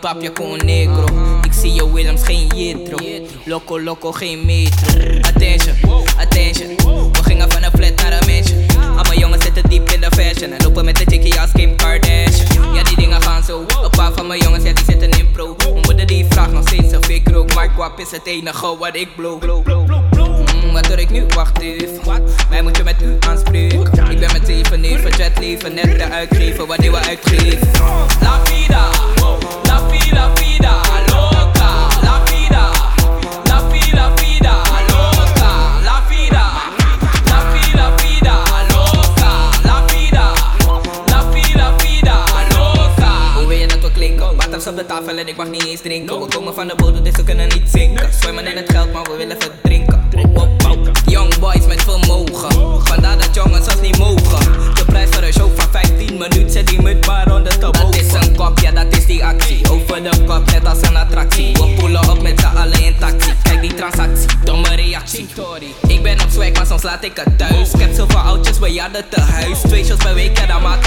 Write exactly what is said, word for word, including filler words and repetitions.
grapje con negro. Ik zie je Willems, geen Jetro. Loco, loco, geen metro. Attention, attention. We gingen van een flat naar een mansion. Al mijn jongens zitten diep in de fashion. En lopen met de chickie als Kim Kardashian. Ja, die dingen gaan zo. Een paar van mijn jongens, ja, die zitten in pro. Mijn moeder die vraagt nog steeds of ik rook. Maar guap is het enige wat ik blow. Mm, wat doe ik nu? Wacht even. Mij moet je met u aanspreken. Ik ben met zeven neven, jet leven. Net de uitgeven, wat die we uitgeven. La vida, la vida, vida, loca. La vida, la vida, vida, loca. La vida, la vida, vida, loca. La vida, la vida, vida, loca. Hoe wil je dat we klinken? Waters op de tafel en ik mag niet eens drinken. We komen van de bodem, dus we kunnen niet zinken. Zwemmen in het geld, maar we willen verdrinken. Young boys met vermogen. Vandaar dat jongens ons niet mogen. De prijs voor een show van vijftien minuten zet die mut maar onder te boven. Dat is een kop, ja dat is die actie. Over de kop, net als een attractie. We pullen op met z'n allen in taxi. Kijk die transactie, domme reactie. Ik ben op swag, maar soms laat ik het thuis. Ik heb zoveel oudjes bejaarden te huis. Twee shows per week, ja dat maakt